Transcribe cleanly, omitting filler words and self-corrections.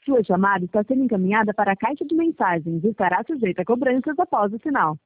Sua chamada está sendo encaminhada para a caixa de mensagens e estará sujeita a cobranças após o sinal.